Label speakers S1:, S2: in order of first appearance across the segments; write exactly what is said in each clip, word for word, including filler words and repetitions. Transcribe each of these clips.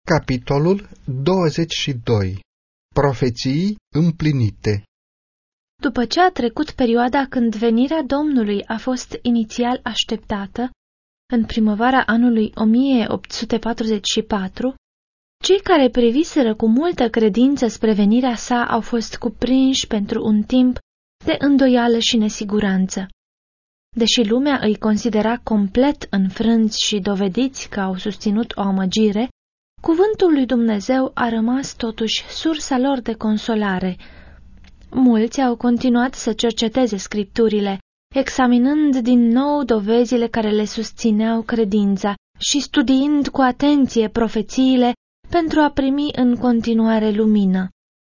S1: Capitolul douăzeci și doi. Profeții împlinite.
S2: După ce a trecut perioada când venirea Domnului a fost inițial așteptată, în primăvara anului o mie opt sute patruzeci și patru, cei care priviseră cu multă credință spre venirea sa au fost cuprinși pentru un timp de îndoială și nesiguranță. Deși lumea îi considera complet înfrânți și dovediți că au susținut o amăgire, cuvântul lui Dumnezeu a rămas totuși sursa lor de consolare. Mulți au continuat să cerceteze scripturile, examinând din nou dovezile care le susțineau credința și studiind cu atenție profețiile pentru a primi în continuare lumină.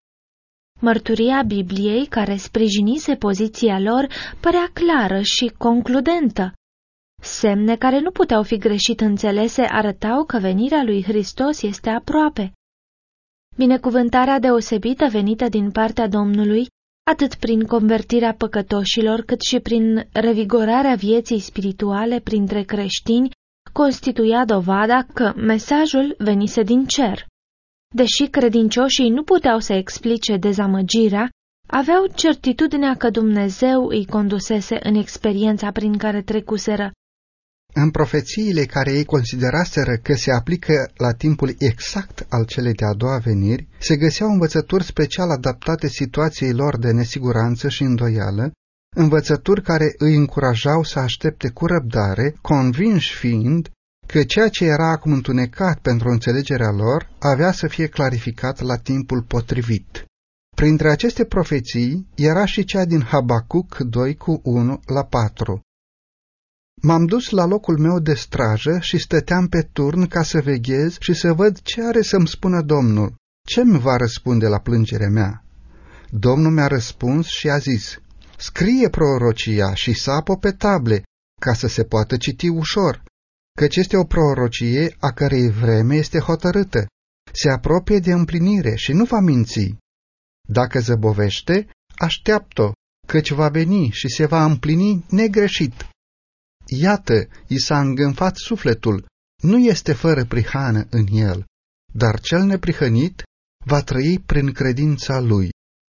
S2: Mărturia Bibliei, care sprijinise poziția lor, părea clară și concludentă. Semne care nu puteau fi greșit înțelese arătau că venirea lui Hristos este aproape. Binecuvântarea deosebită venită din partea Domnului, atât prin convertirea păcătoșilor, cât și prin revigorarea vieții spirituale printre creștini, constituia dovada că mesajul venise din cer. Deși credincioșii nu puteau să explice dezamăgirea, aveau certitudinea că Dumnezeu îi condusese în experiența prin care trecuseră.
S1: În profețiile care ei consideraseră că se aplică la timpul exact al celei de-a doua veniri, se găseau învățături special adaptate situației lor de nesiguranță și îndoială, învățături care îi încurajau să aștepte cu răbdare, convinși fiind că ceea ce era acum întunecat pentru înțelegerea lor avea să fie clarificat la timpul potrivit. Printre aceste profeții era și cea din Habacuc doi cu unu la patru. M-am dus la locul meu de strajă și stăteam pe turn ca să veghez și să văd ce are să-mi spună Domnul. Ce-mi va răspunde la plângerea mea? Domnul mi-a răspuns și a zis: scrie prorocia și sapă pe table, ca să se poată citi ușor, căci este o prorocie a cărei vreme este hotărâtă, se apropie de împlinire și nu va minți. Dacă zăbovește, așteaptă-o, căci va veni și se va împlini negreșit. Iată, i s-a îngânfat sufletul, nu este fără prihană în el, dar cel neprihănit va trăi prin credința lui.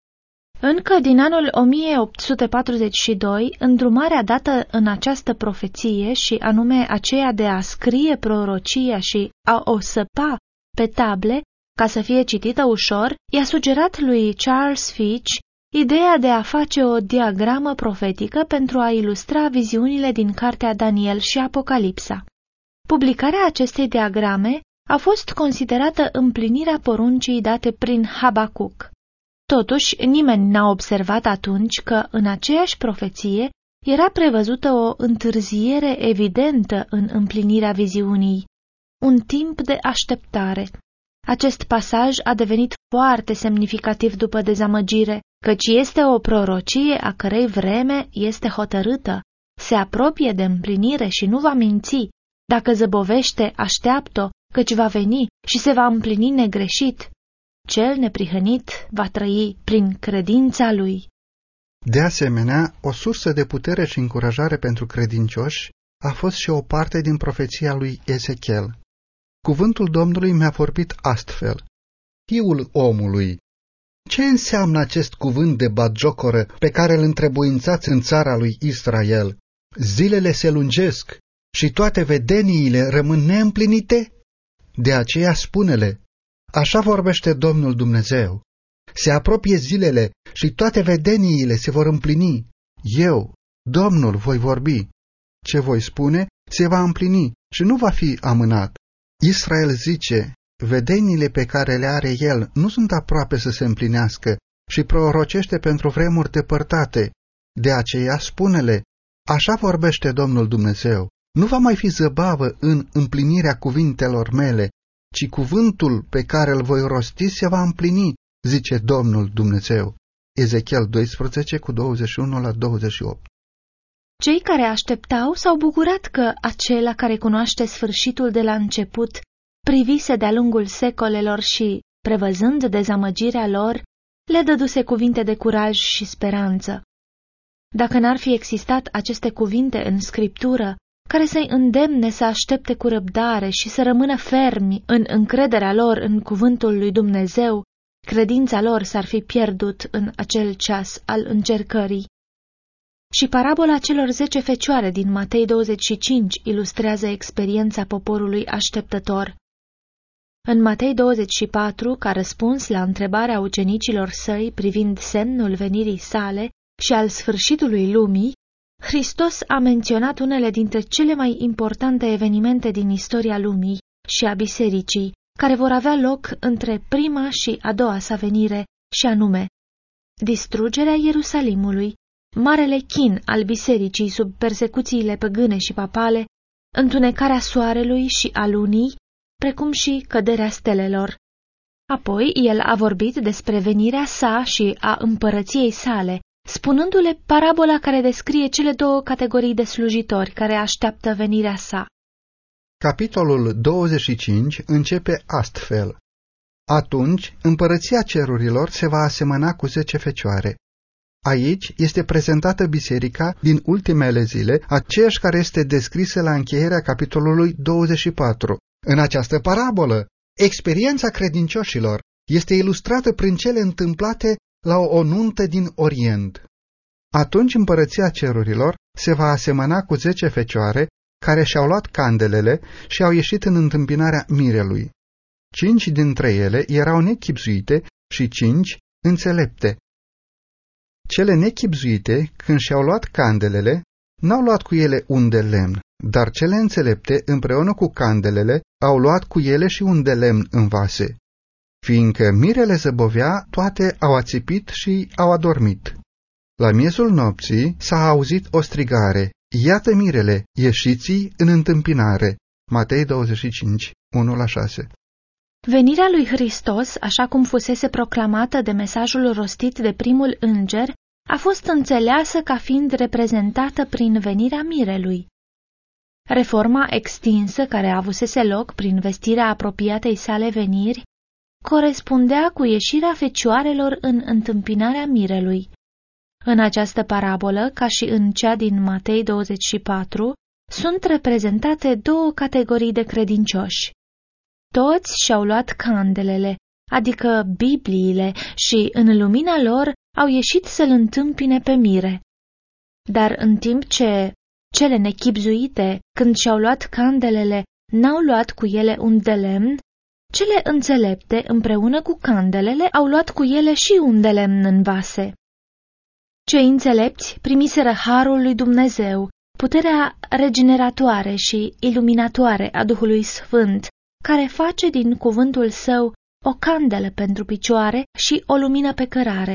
S2: Încă din anul o mie opt sute patruzeci și doi, îndrumarea dată în această profeție, și anume aceea de a scrie prorocia și a o săpa pe table ca să fie citită ușor, i-a sugerat lui Charles Fitch ideea de a face o diagramă profetică pentru a ilustra viziunile din cartea Daniel și Apocalipsa. Publicarea acestei diagrame a fost considerată împlinirea poruncii date prin Habacuc. Totuși, nimeni n-a observat atunci că în aceeași profeție era prevăzută o întârziere evidentă în împlinirea viziunii, un timp de așteptare. Acest pasaj a devenit foarte semnificativ după dezamăgire, căci este o prorocie a cărei vreme este hotărâtă, se apropie de împlinire și nu va minți. Dacă zăbovește, așteaptă-o, căci va veni și se va împlini negreșit. Cel neprihănit va trăi prin credința lui.
S1: De asemenea, o sursă de putere și încurajare pentru credincioși a fost și o parte din profeția lui Ezechiel. Cuvântul Domnului mi-a vorbit astfel: Fiul omului, ce înseamnă acest cuvânt de batjocoră pe care îl întrebuințați în țara lui Israel? Zilele se lungesc și toate vedeniile rămân neîmplinite? De aceea spune-le: așa vorbește Domnul Dumnezeu. Se apropie zilele și toate vedeniile se vor împlini. Eu, Domnul, voi vorbi. Ce voi spune se va împlini și nu va fi amânat. Israel zice: vedeniile pe care le are el nu sunt aproape să se împlinească și prorocește pentru vremuri depărtate. De aceea spune-le: așa vorbește Domnul Dumnezeu. Nu va mai fi zăbavă în împlinirea cuvintelor mele, ci cuvântul pe care îl voi rosti se va împlini, zice Domnul Dumnezeu. Ezechiel doisprezece cu douăzeci și unu la douăzeci și opt.
S2: Cei care așteptau s-au bucurat că acela care cunoaște sfârșitul de la început privise de-a lungul secolelor și, prevăzând dezamăgirea lor, le dăduse cuvinte de curaj și speranță. Dacă n-ar fi existat aceste cuvinte în Scriptură, care să-i îndemne să aștepte cu răbdare și să rămână fermi în încrederea lor în cuvântul lui Dumnezeu, credința lor s-ar fi pierdut în acel ceas al încercării. Și parabola celor zece fecioare din Matei douăzeci și cinci ilustrează experiența poporului așteptător. În Matei douăzeci și patru, ca răspuns la întrebarea ucenicilor săi privind semnul venirii sale și al sfârșitului lumii, Hristos a menționat unele dintre cele mai importante evenimente din istoria lumii și a bisericii, care vor avea loc între prima și a doua sa venire, și anume distrugerea Ierusalimului, marele chin al bisericii sub persecuțiile păgâne și papale, întunecarea soarelui și a lunii, precum și căderea stelelor. Apoi el a vorbit despre venirea sa și a împărăției sale, spunându-le parabola care descrie cele două categorii de slujitori care așteaptă venirea sa.
S1: Capitolul douăzeci și cinci începe astfel. Atunci, împărăția cerurilor se va asemăna cu zece fecioare. Aici este prezentată biserica din ultimele zile, aceeași care este descrisă la încheierea capitolului douăzeci și patru. În această parabolă, experiența credincioșilor este ilustrată prin cele întâmplate la o nuntă din Orient. Atunci împărăția cerurilor se va asemăna cu zece fecioare care și-au luat candelele și au ieșit în întâmpinarea mirelui. Cinci dintre ele erau nechibzuite și cinci înțelepte. Cele nechibzuite, când și-au luat candelele, n-au luat cu ele un de lemn, dar cele înțelepte, împreună cu candelele, au luat cu ele și un de lemn în vase. Fiindcă mirele zăbovea, toate au ațipit și au adormit. La miezul nopții s-a auzit o strigare: iată mirele, ieșiți în întâmpinare. Matei douăzeci și cinci, unu la șase.
S2: Venirea lui Hristos, așa cum fusese proclamată de mesajul rostit de primul înger, a fost înțeleasă ca fiind reprezentată prin venirea mirelui. Reforma extinsă care avusese loc prin vestirea apropiatei sale veniri corespundea cu ieșirea fecioarelor în întâmpinarea mirelui. În această parabolă, ca și în cea din Matei douăzeci și patru, sunt reprezentate două categorii de credincioși. Toți și-au luat candelele, adică Bibliile, și în lumina lor au ieșit să-l întâmpine pe mire. Dar în timp ce cele nechibzuite, când și-au luat candelele, n-au luat cu ele un de lemn, cele înțelepte, împreună cu candelele, au luat cu ele și un de lemn în vase. Cei înțelepți primiseră harul lui Dumnezeu, puterea regeneratoare și iluminatoare a Duhului Sfânt, care face din cuvântul său o candelă pentru picioare și o lumină pe cărare.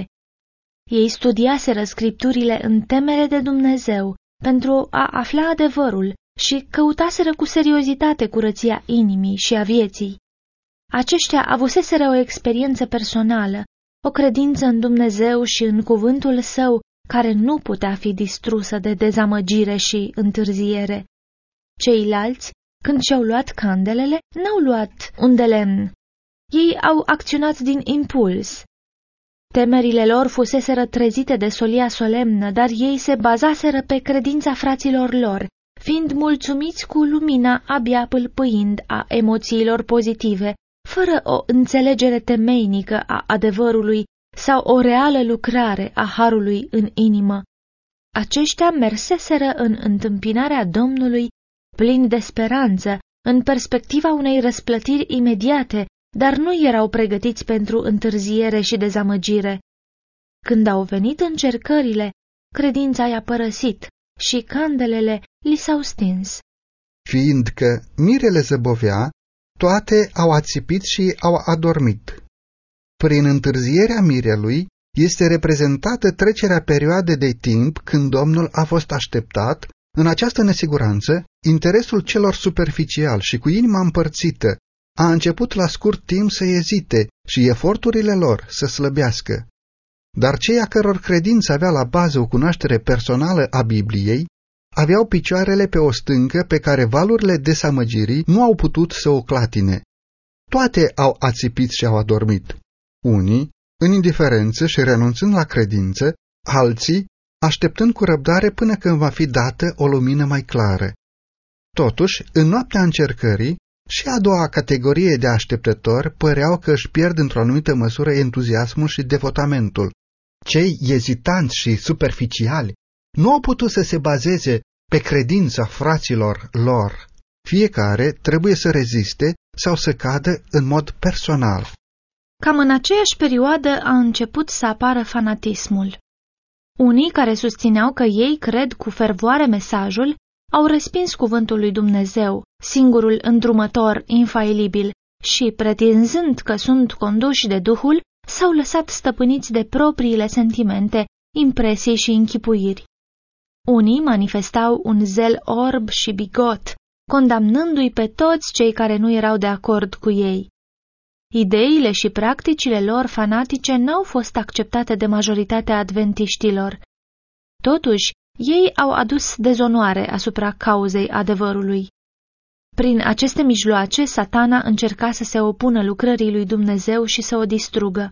S2: Ei studiaseră scripturile în temere de Dumnezeu pentru a afla adevărul și căutaseră cu seriozitate curăția inimii și a vieții. Aceștia avuseseră o experiență personală, o credință în Dumnezeu și în cuvântul său, care nu putea fi distrusă de dezamăgire și întârziere. Ceilalți, când și-au luat candelele, n-au luat un de lemn. Ei au acționat din impuls. Temerile lor fuseseră trezite de solia solemnă, dar ei se bazaseră pe credința fraților lor, fiind mulțumiți cu lumina abia pâlpâind a emoțiilor pozitive, fără o înțelegere temeinică a adevărului sau o reală lucrare a harului în inimă. Aceștia merseseră în întâmpinarea Domnului plini de speranță, în perspectiva unei răsplătiri imediate, dar nu erau pregătiți pentru întârziere și dezamăgire. Când au venit încercările, credința i-a părăsit și candelele li s-au stins.
S1: Fiindcă mirele zăbovea, toate au ațipit și au adormit. Prin întârzierea mirelui este reprezentată trecerea perioadei de timp când Domnul a fost așteptat. În această nesiguranță, interesul celor superficial și cu inima împărțită a început la scurt timp să ezite și eforturile lor să slăbească. Dar cei a căror credință avea la bază o cunoaștere personală a Bibliei, aveau picioarele pe o stâncă pe care valurile desamăgirii nu au putut să o clatine. Toate au ațipit și au adormit. Unii, în indiferență și renunțând la credință, alții, așteptând cu răbdare până când va fi dată o lumină mai clară. Totuși, în noaptea încercării, și a doua categorie de așteptători păreau că își pierd într-o anumită măsură entuziasmul și devotamentul. Cei ezitanți și superficiali nu au putut să se bazeze pe credința fraților lor. Fiecare trebuie să reziste sau să cadă în mod personal.
S2: Cam în aceeași perioadă a început să apară fanatismul. Unii care susțineau că ei cred cu fervoare mesajul au respins cuvântul lui Dumnezeu, singurul îndrumător infailibil, și, pretinzând că sunt conduși de Duhul, s-au lăsat stăpâniți de propriile sentimente, impresii și închipuiri. Unii manifestau un zel orb și bigot, condamnându-i pe toți cei care nu erau de acord cu ei. Ideile și practicile lor fanatice n-au fost acceptate de majoritatea adventiștilor. Totuși, ei au adus dezonoare asupra cauzei adevărului. Prin aceste mijloace, Satana încerca să se opună lucrării lui Dumnezeu și să o distrugă.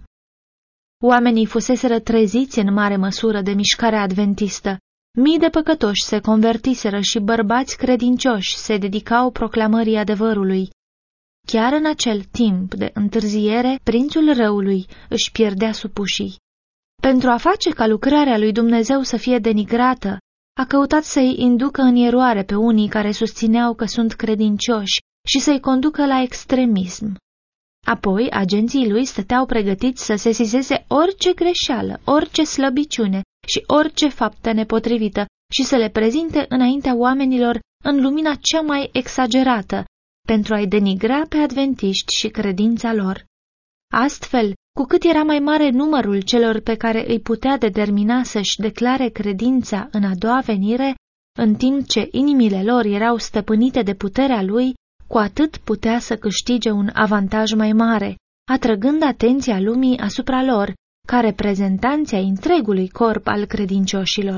S2: Oamenii fuseseră treziți în mare măsură de mișcarea adventistă. Mii de păcătoși se convertiseră și bărbați credincioși se dedicau proclamării adevărului. Chiar în acel timp de întârziere, prințul răului își pierdea supușii. Pentru a face ca lucrarea lui Dumnezeu să fie denigrată, a căutat să-i inducă în eroare pe unii care susțineau că sunt credincioși și să-i conducă la extremism. Apoi, agenții lui stăteau pregătiți să sesizeze orice greșeală, orice slăbiciune și orice faptă nepotrivită și să le prezinte înaintea oamenilor în lumina cea mai exagerată, pentru a-i denigra pe adventiști și credința lor. Astfel, cu cât era mai mare numărul celor pe care îi putea determina să-și declare credința în a doua venire, în timp ce inimile lor erau stăpânite de puterea lui, cu atât putea să câștige un avantaj mai mare, atrăgând atenția lumii asupra lor, ca reprezentanții ai întregului corp al credincioșilor.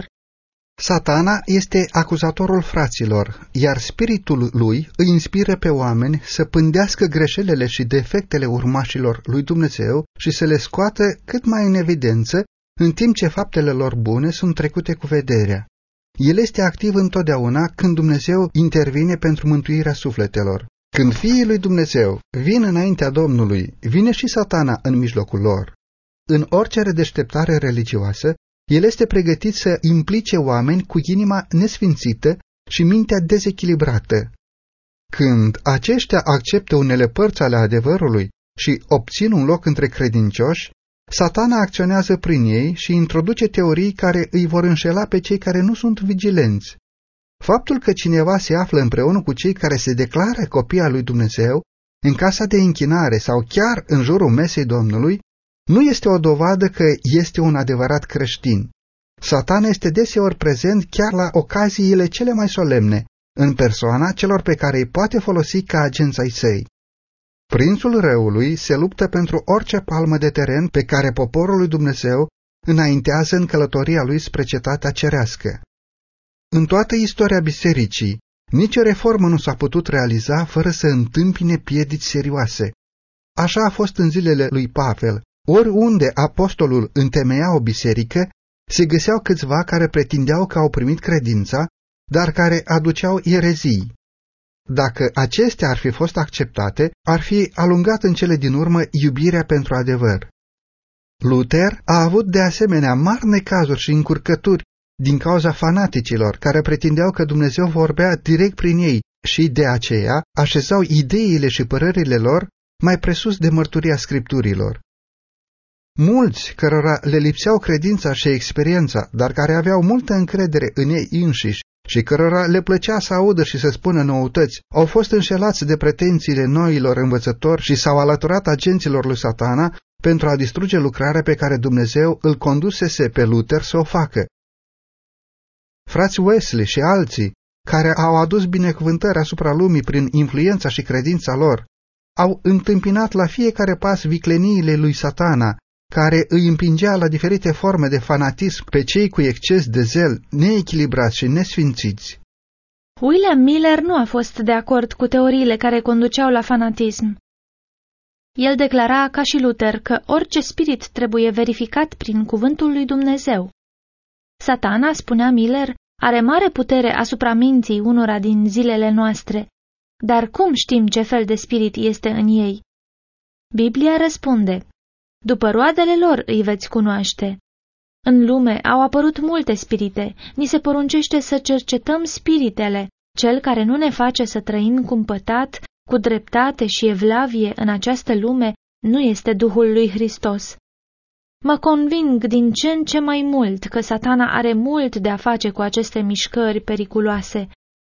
S1: Satana este acuzatorul fraților, iar spiritul lui îi inspiră pe oameni să pândească greșelile și defectele urmașilor lui Dumnezeu și să le scoată cât mai în evidență, în timp ce faptele lor bune sunt trecute cu vederea. El este activ întotdeauna când Dumnezeu intervine pentru mântuirea sufletelor. Când fiii lui Dumnezeu vin înaintea Domnului, vine și Satana în mijlocul lor. În orice redeșteptare religioasă, el este pregătit să implice oameni cu inima nesfințită și mintea dezechilibrată. Când aceștia acceptă unele părți ale adevărului și obțin un loc între credincioși, Satana acționează prin ei și introduce teorii care îi vor înșela pe cei care nu sunt vigilenți. Faptul că cineva se află împreună cu cei care se declară copii al lui Dumnezeu, în casa de închinare sau chiar în jurul mesei Domnului, nu este o dovadă că este un adevărat creștin. Satana este deseori prezent chiar la ocaziile cele mai solemne, în persoana celor pe care îi poate folosi ca agenți ai săi. Prințul răului se luptă pentru orice palmă de teren pe care poporul lui Dumnezeu înaintează în călătoria lui spre cetatea cerească. În toată istoria bisericii, nicio reformă nu s-a putut realiza fără să întâmpine piedici serioase. Așa a fost în zilele lui Pavel. Oriunde apostolul întemeia o biserică, se găseau câțiva care pretindeau că au primit credința, dar care aduceau erezii. Dacă acestea ar fi fost acceptate, ar fi alungat în cele din urmă iubirea pentru adevăr. Luther a avut de asemenea mari necazuri și încurcături din cauza fanaticilor care pretindeau că Dumnezeu vorbea direct prin ei și de aceea așezau ideile și părerile lor mai presus de mărturia Scripturilor. Mulți cărora le lipseau credința și experiența, dar care aveau multă încredere în ei înșiși și cărora le plăcea să audă și să spună noutăți, au fost înșelați de pretențiile noilor învățători și s-au alăturat agenților lui Satana pentru a distruge lucrarea pe care Dumnezeu îl condusese pe Luther să o facă. Frații Wesley și alții, care au adus binecuvântări asupra lumii prin influența și credința lor, au întâmpinat la fiecare pas vicleniile lui Satana, care îi împingea la diferite forme de fanatism pe cei cu exces de zel, neechilibrați și nesfințiți.
S2: William Miller nu a fost de acord cu teoriile care conduceau la fanatism. El declara, ca și Luther, că orice spirit trebuie verificat prin cuvântul lui Dumnezeu. Satana, spunea Miller, are mare putere asupra minții unora din zilele noastre, dar cum știm ce fel de spirit este în ei? Biblia răspunde: după roadele lor îi veți cunoaște. În lume au apărut multe spirite, ni se poruncește să cercetăm spiritele. Cel care nu ne face să trăim cumpătat, cu dreptate și evlavie în această lume, nu este Duhul lui Hristos. Mă conving din ce în ce mai mult că Satana are mult de a face cu aceste mișcări periculoase.